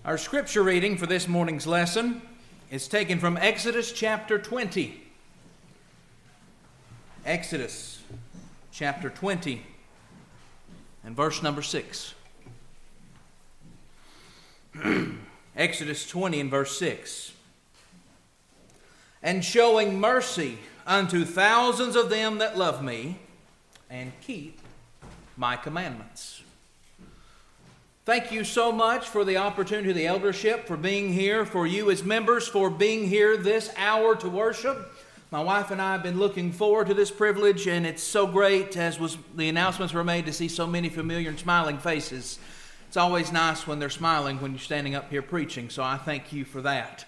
Our scripture reading for this morning's lesson is taken from Exodus chapter 20. Exodus chapter 20 and verse number 6. Exodus 20 and verse 6. And showing mercy unto thousands of them that love me and keep my commandments. Thank you so much for the opportunity of the eldership, for being here, for you as members, for being here this hour to worship. My wife and I have been looking forward to this privilege, and it's so great, as was the announcements were made, to see so many familiar and smiling faces. It's always nice when they're smiling when you're standing up here preaching, so I thank you for that.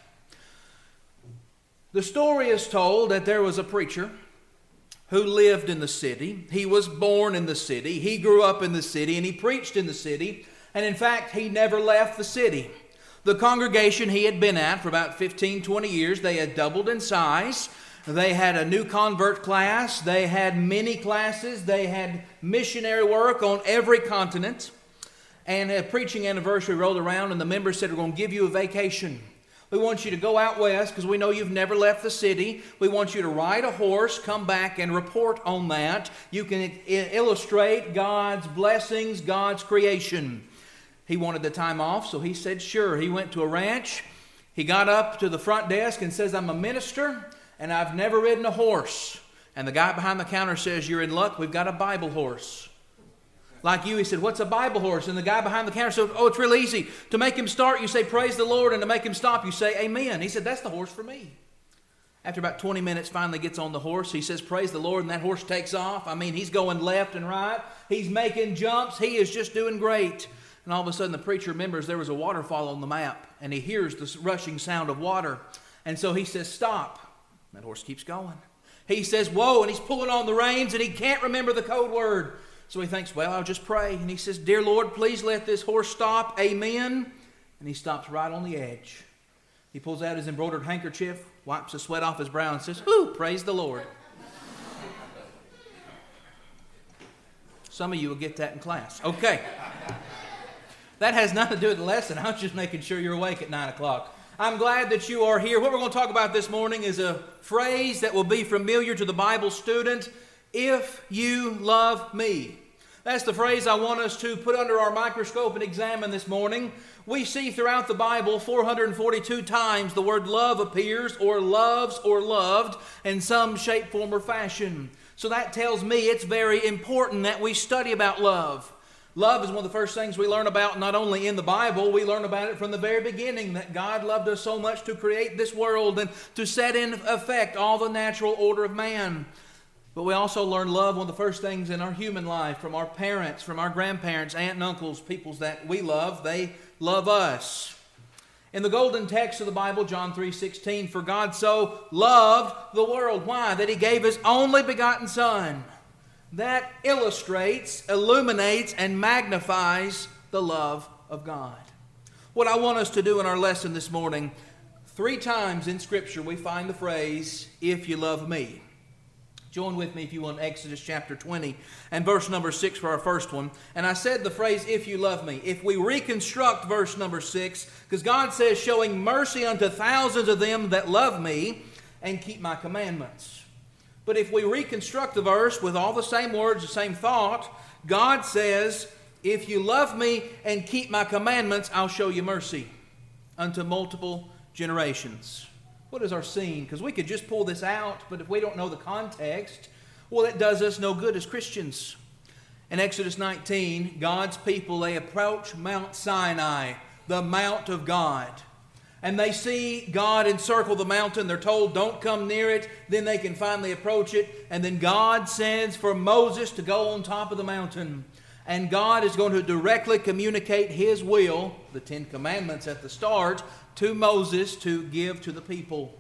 The story is told that there was a preacher who lived in the city. He was born in the city. He grew up in the city, and he preached in the city. And in fact, he never left the city. The congregation he had been at for about 15, 20 years, they had doubled in size. They had a new convert class. They had many classes. They had missionary work on every continent. And a preaching anniversary rolled around, and the members said, "We're going to give you a vacation. We want you to go out west because we know you've never left the city. We want you to ride a horse, come back and report on that. You can illustrate God's blessings, God's creation." He wanted the time off, so he said sure. He went to a ranch. He got up to the front desk and says, "I'm a minister, and I've never ridden a horse." And the guy behind the counter says, "You're in luck. We've got a Bible horse." Like you, he said, "What's a Bible horse?" And the guy behind the counter said, "Oh, it's real easy. To make him start, you say, 'Praise the Lord,' and to make him stop, you say, 'Amen.'" He said, "That's the horse for me." After about 20 minutes, finally gets on the horse. He says, "Praise the Lord," and that horse takes off. I mean, he's going left and right. He's making jumps. He is just doing great. And all of a sudden, the preacher remembers there was a waterfall on the map, and he hears the rushing sound of water. And so he says, "Stop." That horse keeps going. He says, "Whoa," and he's pulling on the reins, and he can't remember the code word. So he thinks, "Well, I'll just pray." And he says, "Dear Lord, please let this horse stop. Amen." And he stops right on the edge. He pulls out his embroidered handkerchief, wipes the sweat off his brow, and says, "Whoo, praise the Lord." Some of you will get that in class. Okay. That has nothing to do with the lesson. I was just making sure you're awake at 9 o'clock. I'm glad that you are here. What we're going to talk about this morning is a phrase that will be familiar to the Bible student: "If you love me." That's the phrase I want us to put under our microscope and examine this morning. We see throughout the Bible 442 times the word love appears, or loves, or loved in some shape, form, or fashion. So that tells me it's very important that we study about love. Love is one of the first things we learn about, not only in the Bible, we learn about it from the very beginning, that God loved us so much to create this world and to set in effect all the natural order of man. But we also learn love, one of the first things in our human life, from our parents, from our grandparents, aunt and uncles, peoples that we love. They love us. In the golden text of the Bible, John 3:16, "For God so loved the world." Why? That He gave His only begotten Son. That illustrates, illuminates, and magnifies the love of God. What I want us to do in our lesson this morning, 3 times in Scripture we find the phrase, "If you love me." Join with me, if you want, Exodus chapter 20 and verse number 6 for our first one. And I said the phrase, "if you love me." If we reconstruct verse number 6, because God says, "Showing mercy unto thousands of them that love me and keep my commandments." But if we reconstruct the verse with all the same words, the same thought, God says, "If you love me and keep my commandments, I'll show you mercy unto multiple generations." What is our scene? Because we could just pull this out, but if we don't know the context, well, it does us no good as Christians. In Exodus 19, God's people, they approach Mount Sinai, the Mount of God. And they see God encircle the mountain. They're told, "Don't come near it." Then they can finally approach it. And then God sends for Moses to go on top of the mountain. And God is going to directly communicate His will, the 10 Commandments at the start, to Moses to give to the people.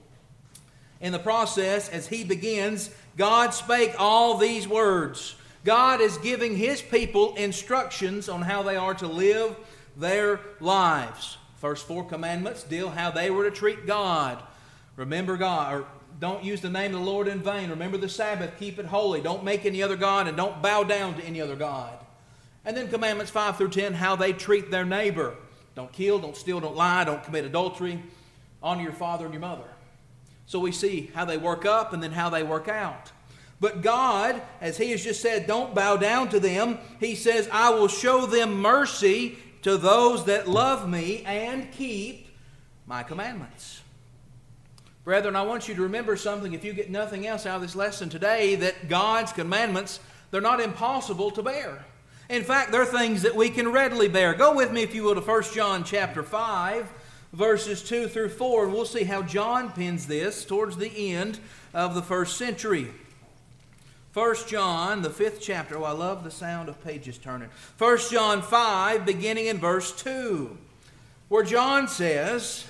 In the process, as he begins, God spake all these words. God is giving His people instructions on how they are to live their lives. First 4 commandments deal how they were to treat God. Remember God, or don't use the name of the Lord in vain. Remember the Sabbath, keep it holy. Don't make any other God, and don't bow down to any other God. And then commandments 5 through 10, how they treat their neighbor. Don't kill, don't steal, don't lie, don't commit adultery. Honor your father and your mother. So we see how they work up and then how they work out. But God, as He has just said, don't bow down to them. He says, I will show them mercy to those that love me and keep my commandments. Brethren, I want you to remember something, if you get nothing else out of this lesson today, that God's commandments, they're not impossible to bear. In fact, they're things that we can readily bear. Go with me, if you will, to 1 John chapter 5, verses 2 through 4, and we'll see how John pens this towards the end of the first century. 1 John, the 5th chapter. Oh, I love the sound of pages turning. 1 John 5, beginning in verse 2, where John says,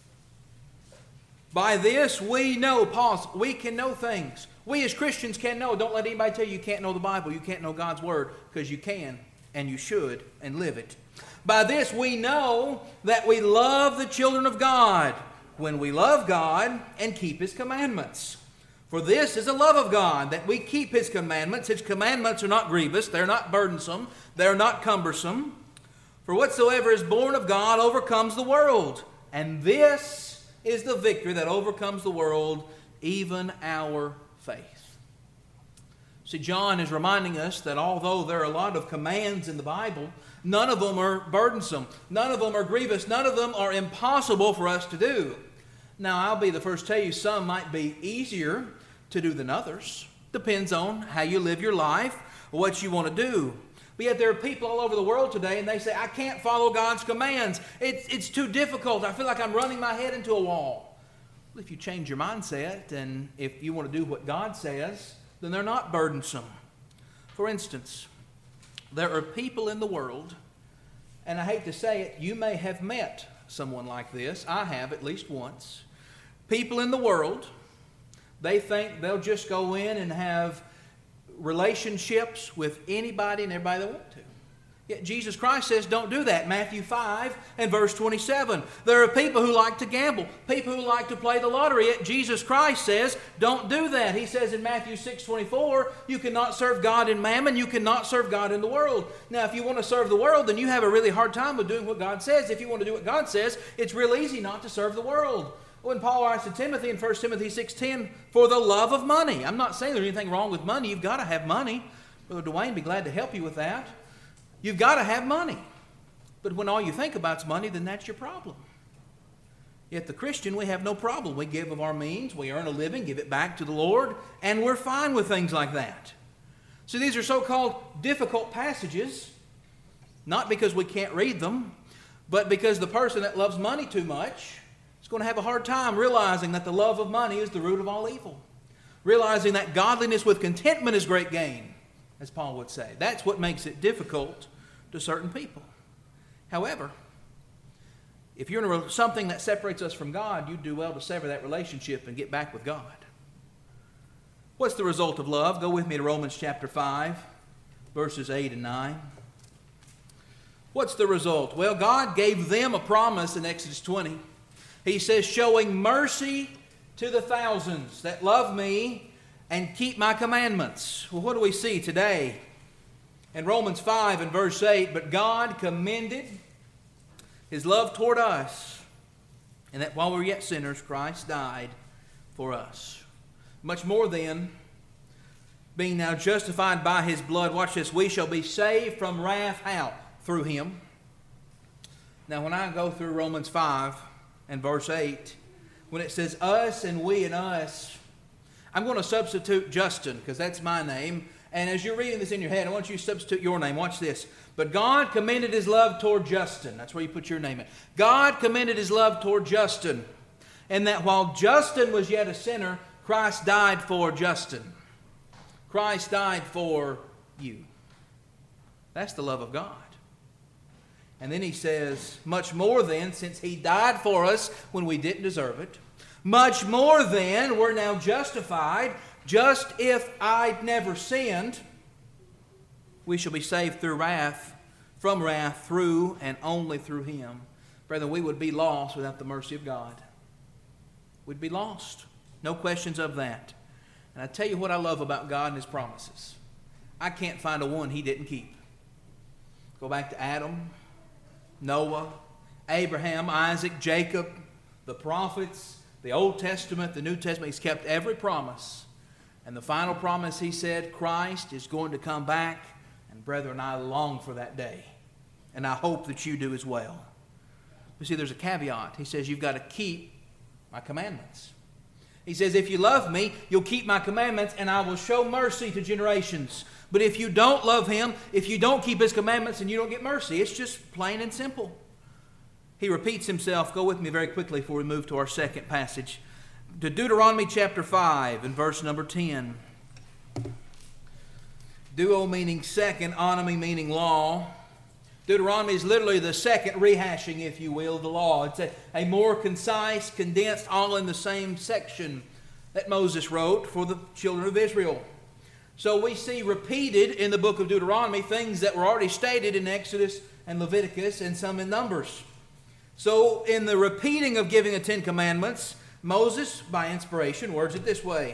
by this we know, pause, we can know things. We as Christians can know. Don't let anybody tell you you can't know the Bible, you can't know God's Word, because you can, and you should, and live it. By this we know that we love the children of God, when we love God and keep His commandments. For this is the love of God, that we keep His commandments. His commandments are not grievous, they're not burdensome, they're not cumbersome. For whatsoever is born of God overcomes the world. And this is the victory that overcomes the world, even our faith. See, John is reminding us that although there are a lot of commands in the Bible, none of them are burdensome, none of them are grievous, none of them are impossible for us to do. Now, I'll be the first to tell you some might be easier to do than others. Depends on how you live your life, what you want to do. But yet there are people all over the world today, and they say, I can't follow God's commands. It's too difficult. I feel like I'm running my head into a wall. Well, if you change your mindset, and if you want to do what God says, then they're not burdensome. For instance, there are people in the world, and I hate to say it, you may have met someone like this. I have at least once. People in the world, they think they'll just go in and have relationships with anybody and everybody they want to. Yet Jesus Christ says don't do that. Matthew 5 and verse 27. There are people who like to gamble, people who like to play the lottery. Yet Jesus Christ says don't do that. He says in Matthew 6:24, you cannot serve God in mammon, you cannot serve God in the world. Now, if you want to serve the world, then you have a really hard time with doing what God says. If you want to do what God says, it's real easy not to serve the world. When Paul writes to Timothy in 1 Timothy 6:10, for the love of money. I'm not saying there's anything wrong with money. You've got to have money. Brother Dwayne would be glad to help you with that. You've got to have money. But when all you think about is money, then that's your problem. Yet the Christian, we have no problem. We give of our means, we earn a living, give it back to the Lord, and we're fine with things like that. So these are so-called difficult passages, not because we can't read them, but because the person that loves money too much is going to have a hard time realizing that the love of money is the root of all evil. Realizing that godliness with contentment is great gain, as Paul would say. That's what makes it difficult to certain people. However, if you're in something that separates us from God, you do well to sever that relationship and get back with God. What's the result of love? Go with me to Romans chapter 5, verses 8 and 9. What's the result? Well, God gave them a promise in Exodus 20. He says, showing mercy to the thousands that love me and keep my commandments. Well, what do we see today? In Romans 5 and verse 8, but God commended His love toward us, and that while we were yet sinners, Christ died for us. Much more then, being now justified by His blood, watch this, we shall be saved from wrath. How? Through Him. Now, when I go through Romans 5 and verse 8, when it says us and we and us, I'm going to substitute Justin, because that's my name. And as you're reading this in your head, I want you to substitute your name. Watch this. But God commended His love toward Justin. That's where you put your name in. God commended His love toward Justin, and that while Justin was yet a sinner, Christ died for Justin. Christ died for you. That's the love of God. And then he says, much more then, since He died for us when we didn't deserve it, much more then, we're now justified. Just if I'd never sinned, we shall be saved through wrath, from wrath, through and only through Him. Brethren, we would be lost without the mercy of God. We'd be lost. No questions of that. And I tell you what I love about God and His promises. I can't find a one He didn't keep. Go back to Adam, Noah, Abraham, Isaac, Jacob, the prophets, the Old Testament, the New Testament. He's kept every promise. And the final promise, he said, Christ is going to come back. And brethren, I long for that day. And I hope that you do as well. You see, there's a caveat. He says, you've got to keep my commandments. He says, if you love me, you'll keep my commandments, and I will show mercy to generations. But if you don't love him, if you don't keep his commandments, then you don't get mercy. It's just plain and simple. He repeats himself. Go with me very quickly before we move to our second passage. To Deuteronomy chapter 5 and verse number 10. Duo meaning second, onomy meaning law. Deuteronomy is literally the second rehashing, if you will, of the law. It's a more concise, condensed, all in the same section that Moses wrote for the children of Israel. So we see repeated in the book of Deuteronomy things that were already stated in Exodus and Leviticus and some in Numbers. So in the repeating of giving the Ten Commandments, Moses, by inspiration, words it this way.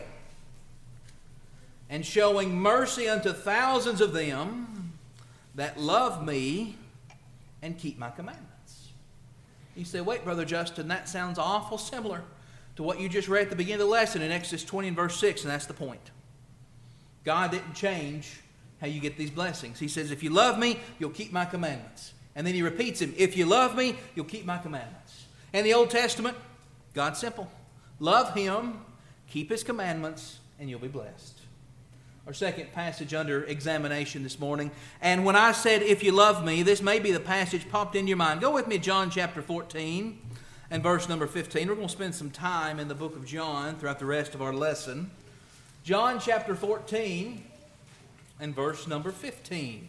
And showing mercy unto thousands of them that love me and keep my commandments. You say, wait, Brother Justin, that sounds awful similar to what you just read at the beginning of the lesson in Exodus 20 and verse 6, and that's the point. God didn't change how you get these blessings. He says, if you love me, you'll keep my commandments. And then he repeats them, if you love me, you'll keep my commandments. And the Old Testament, God's simple. Love him, keep his commandments, and you'll be blessed. Our second passage under examination this morning. And when I said, if you love me, this may be the passage popped in your mind. Go with me to John chapter 14 and verse number 15. We're going to spend some time in the book of John throughout the rest of our lesson. John chapter 14 and verse number 15.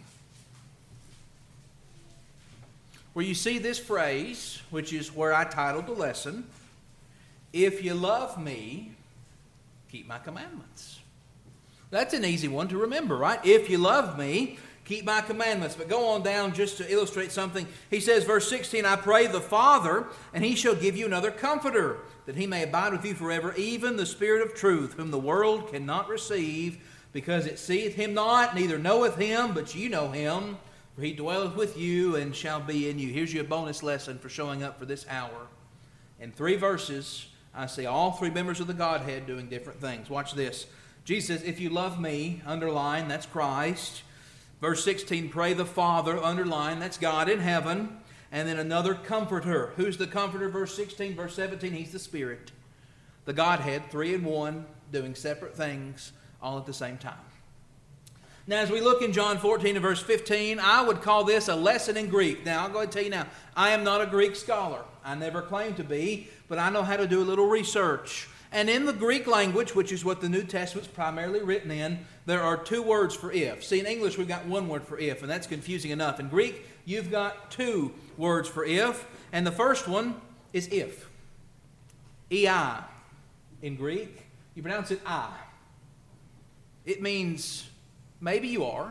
Where you see this phrase, which is where I titled the lesson, if you love me, keep my commandments. That's an easy one to remember, right? If you love me, keep my commandments. But go on down just to illustrate something. He says, verse 16, I pray the Father, and he shall give you another comforter, that he may abide with you forever, even the Spirit of truth, whom the world cannot receive, because it seeth him not, neither knoweth him, but you know him, for he dwelleth with you and shall be in you. Here's your bonus lesson for showing up for this hour. In 3 verses, I see all 3 members of the Godhead doing different things. Watch this. Jesus says, if you love me, underline, that's Christ. Verse 16, pray the Father, underline, that's God in heaven. And then another comforter. Who's the comforter? Verse 16, verse 17, he's the Spirit. The Godhead, 3 in 1, doing separate things all at the same time. Now, as we look in John 14 and verse 15, I would call this a lesson in Greek. Now, I'll go ahead and tell you now, I am not a Greek scholar. I never claimed to be, but I know how to do a little research. And in the Greek language, which is what the New Testament's primarily written in, there are 2 words for if. See, in English, we've got 1 word for if, and that's confusing enough. In Greek, you've got 2 words for if, and the first one is if. Ei. In Greek, you pronounce it I. It means maybe you are,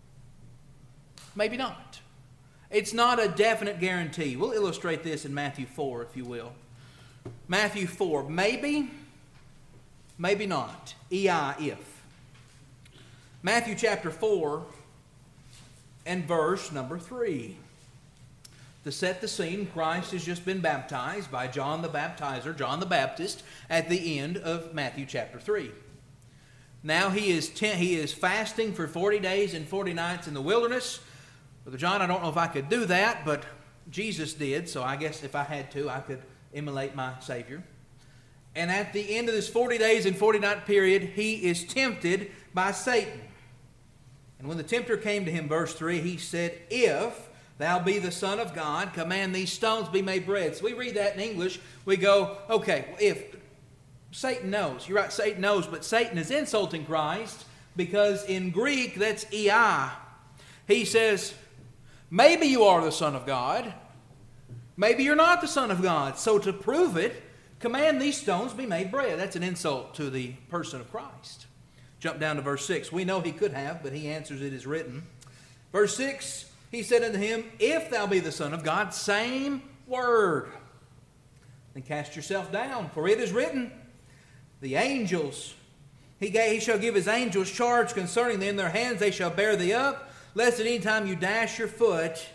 maybe not. It's not a definite guarantee. We'll illustrate this in Matthew 4, if you will. Matthew 4, maybe, maybe not. Ei, if. Matthew chapter 4 and verse number 3. To set the scene, Christ has just been baptized by John the Baptizer, John the Baptist, at the end of Matthew chapter 3. Now he is fasting for 40 days and 40 nights in the wilderness. Brother John, I don't know if I could do that, but Jesus did, so I guess if I had to, I could emulate my Savior. And at the end of this 40 days and 40 night period, he is tempted by Satan. And when the tempter came to him, verse 3, he said, if thou be the Son of God, command these stones be made bread. So we read that in English, we go, okay, if Satan knows. You're right, Satan knows, but Satan is insulting Christ because in Greek, that's ei. He says, maybe you are the Son of God. Maybe you're not the Son of God. So to prove it, command these stones be made bread. That's an insult to the person of Christ. Jump down to verse 6. We know he could have, but he answers it as written. Verse 6, he said unto him, if thou be the Son of God, same word. Then cast yourself down, for it is written, the angels, he shall give his angels charge concerning them. In their hands they shall bear thee up, lest at any time you dash your foot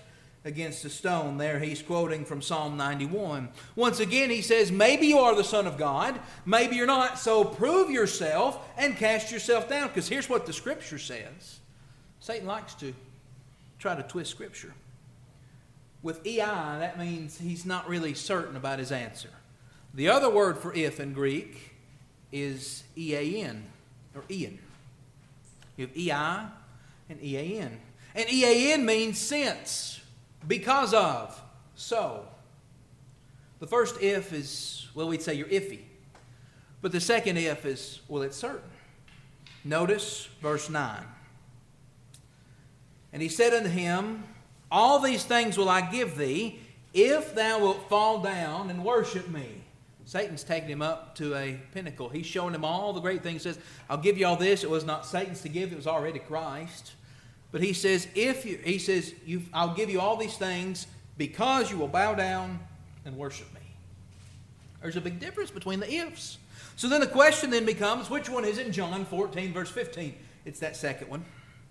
against a stone. There he's quoting from Psalm 91. Once again, he says, maybe you are the Son of God, maybe you're not, so prove yourself and cast yourself down. Because here's what the Scripture says. Satan likes to try to twist Scripture. With ei, that means he's not really certain about his answer. The other word for if in Greek is ean, or ian. You have ei and ean. And ean means since, because of, so. The first if is, well, we'd say you're iffy. But the second if is, well, it's certain. Notice verse 9. And he said unto him, all these things will I give thee, if thou wilt fall down and worship me. Satan's taking him up to a pinnacle. He's showing him all the great things. He says, I'll give you all this. It was not Satan's to give, it was already Christ. But he says, I'll give you all these things because you will bow down and worship me. There's a big difference between the ifs. So then the question then becomes, which one is in John 14, verse 15? It's that second one.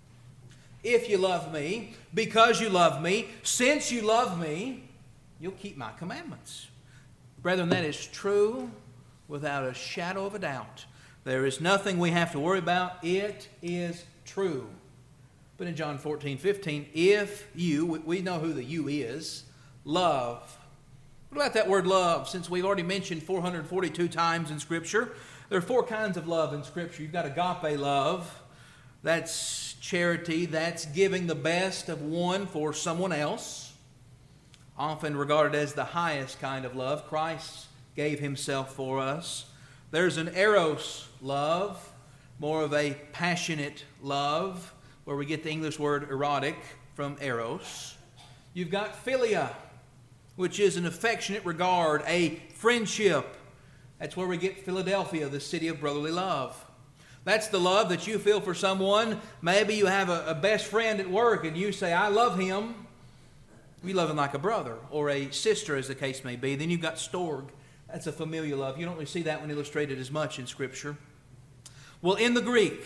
If you love me, because you love me, since you love me, you'll keep my commandments. Brethren, that is true without a shadow of a doubt. There is nothing we have to worry about. It is true. But in John 14, 15, if you, we know who the you is, love. What about that word love? Since we've already mentioned 442 times in Scripture, there are four kinds of love in Scripture. You've got agape love. That's charity. That's giving the best of one for someone else. Often regarded as the highest kind of love. Christ gave himself for us. There's an eros love, more of a passionate love, where we get the English word erotic from eros. You've got philia, which is an affectionate regard, a friendship. That's where we get Philadelphia, the city of brotherly love. That's the love that you feel for someone. Maybe you have a best friend at work and you say, I love him. We love him like a brother or a sister, as the case may be. Then you've got storge. That's a familial love. You don't really see that one illustrated as much in Scripture. Well, in the Greek,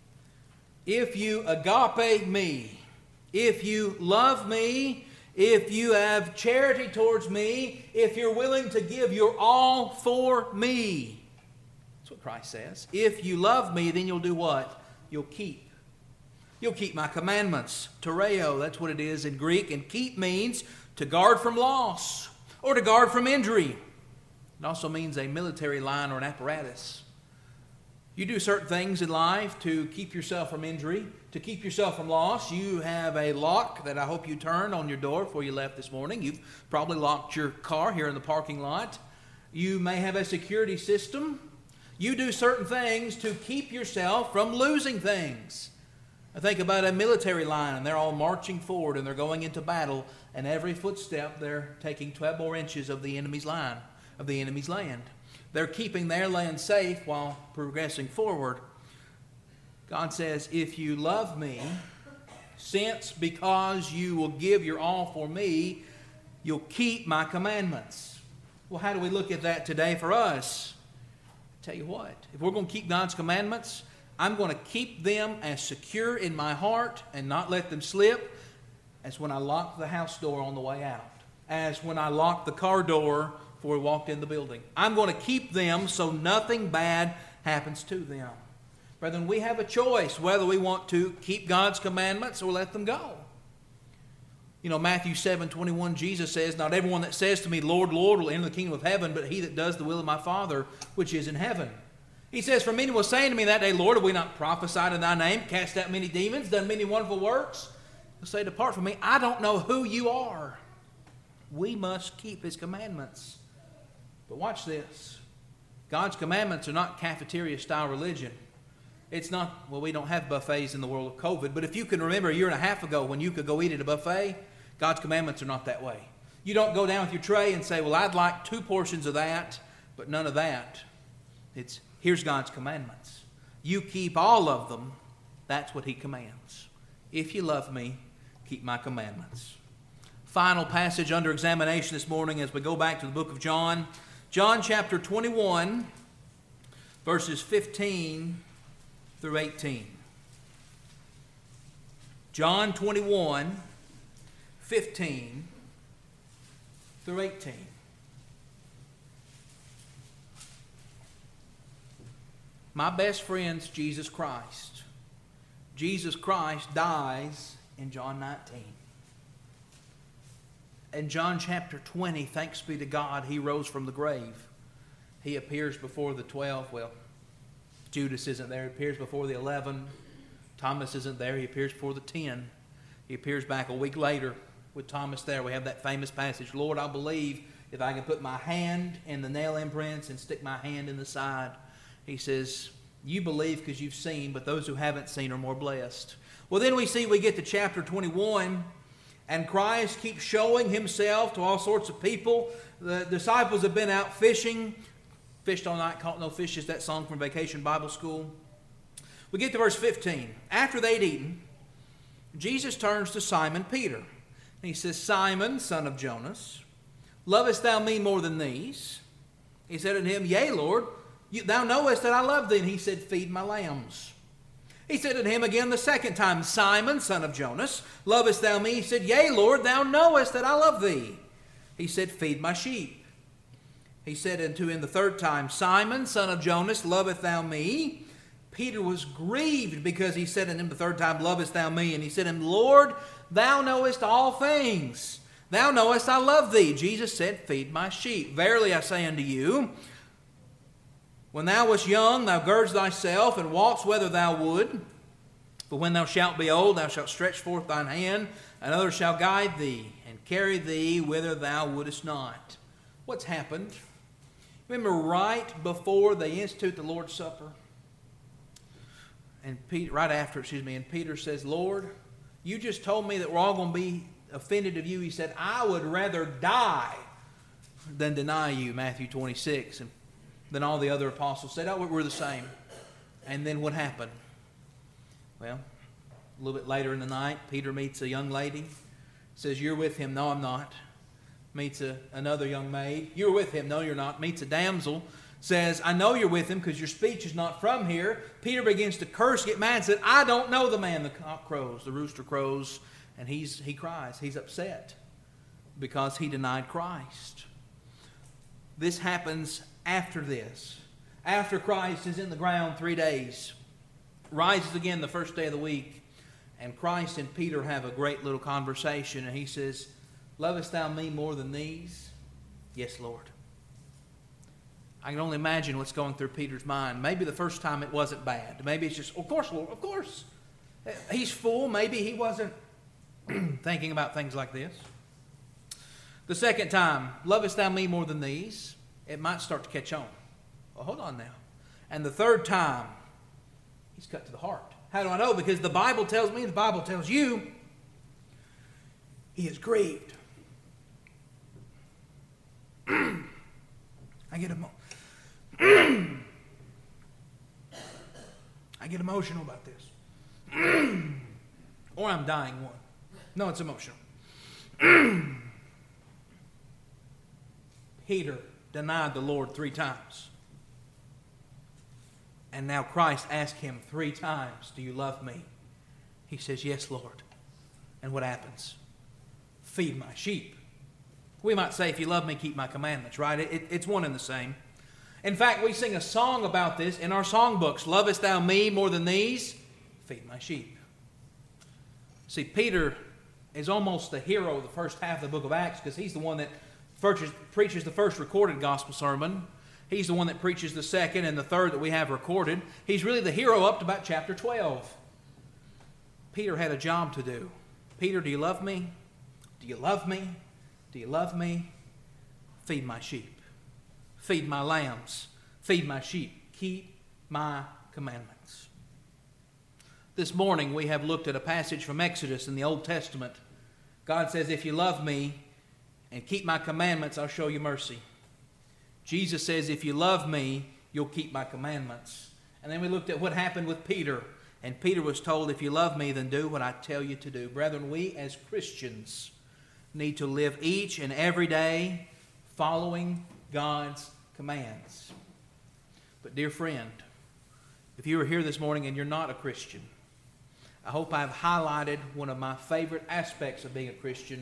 if you agape me, if you love me, if you have charity towards me, if you're willing to give your all for me, that's what Christ says. If you love me, then you'll do what? You'll keep. You'll keep my commandments. Tereo, that's what it is in Greek. And keep means to guard from loss or to guard from injury. It also means a military line or an apparatus. You do certain things in life to keep yourself from injury, to keep yourself from loss. You have a lock that I hope you turned on your door before you left this morning. You've probably locked your car here in the parking lot. You may have a security system. You do certain things to keep yourself from losing things. I think about a military line, and they're all marching forward, and they're going into battle, and every footstep they're taking 12 more inches of the enemy's line, of the enemy's land. They're keeping their land safe while progressing forward. God says, if you love me, since because you will give your all for me, you'll keep my commandments. Well, how do we look at that today for us? Tell you what, if we're going to keep God's commandments, I'm going to keep them as secure in my heart and not let them slip as when I locked the house door on the way out, as when I locked the car door before we walked in the building. I'm going to keep them so nothing bad happens to them. Brethren, we have a choice whether we want to keep God's commandments or let them go. You know, Matthew 7:21, Jesus says, not everyone that says to me, Lord, Lord, will enter the kingdom of heaven, but he that does the will of my Father which is in heaven. He says, for many will say to me that day, Lord, have we not prophesied in thy name, cast out many demons, done many wonderful works? He'll say, depart from me, I don't know who you are. We must keep his commandments. But watch this. God's commandments are not cafeteria-style religion. It's not, well, we don't have buffets in the world of COVID, but if you can remember a year and a half ago when you could go eat at a buffet, God's commandments are not that way. You don't go down with your tray and say, well, I'd like 2 portions of that, but none of that. It's, here's God's commandments. You keep all of them. That's what he commands. If you love me, keep my commandments. Final passage under examination this morning as we go back to the book of John. John chapter 21, verses 15 through 18. John 21, 15 through 18. My best friend's Jesus Christ. Jesus Christ dies in John 19. In John chapter 20, thanks be to God, he rose from the grave. He appears before the 12. Well, Judas isn't there. He appears before the 11. Thomas isn't there. He appears before the 10. He appears back a week later with Thomas there. We have that famous passage, Lord, I believe if I can put my hand in the nail imprints and stick my hand in the side. He says, you believe because you've seen, but those who haven't seen are more blessed. Well, then we get to chapter 21, and Christ keeps showing himself to all sorts of people. The disciples have been out fishing. Fished all night, caught no fishes, that song from Vacation Bible School. We get to verse 15. After they'd eaten, Jesus turns to Simon Peter. And he says, Simon, son of Jonas, lovest thou me more than these? He said unto him, Yea, Lord, thou knowest that I love thee. And he said, Feed my lambs. He said unto him again the second time, Simon, son of Jonas, lovest thou me? He said, Yea, Lord, thou knowest that I love thee. He said, Feed my sheep. He said unto him the third time, Simon, son of Jonas, lovest thou me? Peter was grieved because he said unto him the third time, Lovest thou me? And he said unto him, Lord, thou knowest all things. Thou knowest I love thee. Jesus said, Feed my sheep. Verily I say unto you, when thou wast young, thou girdest thyself and walkest whither thou would. But when thou shalt be old, thou shalt stretch forth thine hand, and others shall guide thee and carry thee whither thou wouldest not. What's happened? Remember right before they institute the Lord's Supper? And right after, and Peter says, Lord, you just told me that we're all going to be offended of you. He said, I would rather die than deny you, Matthew 26. And then all the other apostles said, oh, we're the same. And then what happened? Well, a little bit later in the night, Peter meets a young lady. Says, you're with him. No, I'm not. Meets another young maid. You're with him. No, you're not. Meets a damsel. Says, I know you're with him because your speech is not from here. Peter begins to curse, get mad, and said, I don't know the man. The cock crows, the rooster crows, and he cries. He's upset because he denied Christ. This happens after this. After Christ is in the ground 3 days, rises again the first day of the week, and Christ and Peter have a great little conversation, and he says, Lovest thou me more than these? Yes, Lord. I can only imagine what's going through Peter's mind. Maybe the first time it wasn't bad. Maybe it's just, of course, Lord, of course. He's full. Maybe he wasn't thinking about things like this. The second time, lovest thou me more than these? It might start to catch on. Well, hold on now. And the third time, he's cut to the heart. How do I know? Because the Bible tells me, the Bible tells you, he is grieved. I get emotional about this. Or I'm dying one. No, it's emotional. Peter denied the Lord 3 times. And now Christ asked him 3 times, do you love me? He says, yes, Lord. And what happens? Feed my sheep. We might say, if you love me, keep my commandments, right? It's one and the same. In fact, we sing a song about this in our songbooks. Lovest thou me more than these? Feed my sheep. See, Peter is almost the hero of the first half of the book of Acts because he's the one that preaches the first recorded gospel sermon. He's the one that preaches the second and the third that we have recorded. He's really the hero up to about chapter 12. Peter had a job to do. Peter, do you love me? Do you love me? Do you love me? Feed my sheep. Feed my lambs. Feed my sheep. Keep my commandments. This morning we have looked at a passage from Exodus in the Old Testament. God says, if you love me and keep my commandments, I'll show you mercy. Jesus says, if you love me, you'll keep my commandments. And then we looked at what happened with Peter. And Peter was told, if you love me, then do what I tell you to do. Brethren, we as Christians need to live each and every day following God's commands. But dear friend, if you are here this morning and you're not a Christian, I hope I've highlighted one of my favorite aspects of being a Christian,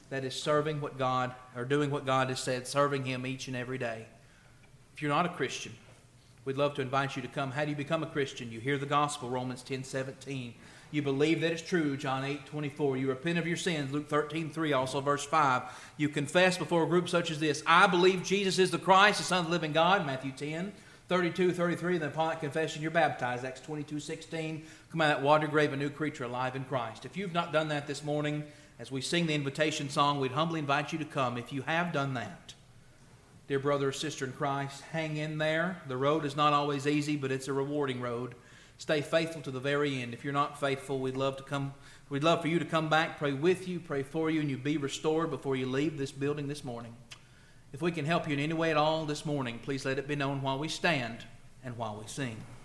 that is serving what God, or doing what God has said, serving Him each and every day. If you're not a Christian, we'd love to invite you to come. How do you become a Christian? You hear the gospel, Romans 10:17. You believe that it's true, John 8:24. You repent of your sins, Luke 13:3, also verse 5. You confess before a group such as this, I believe Jesus is the Christ, the Son of the living God, Matthew 10:32-33. Then upon that confession, you're baptized, Acts 22:16. Come out of that water grave, a new creature alive in Christ. If you've not done that this morning, as we sing the invitation song, we'd humbly invite you to come. If you have done that, dear brother or sister in Christ, hang in there. The road is not always easy, but it's a rewarding road. Stay faithful to the very end. If you're not faithful, we'd love for you to come back, pray with you, pray for you, and you be restored before you leave this building this morning. If we can help you in any way at all this morning, please let it be known while we stand and while we sing.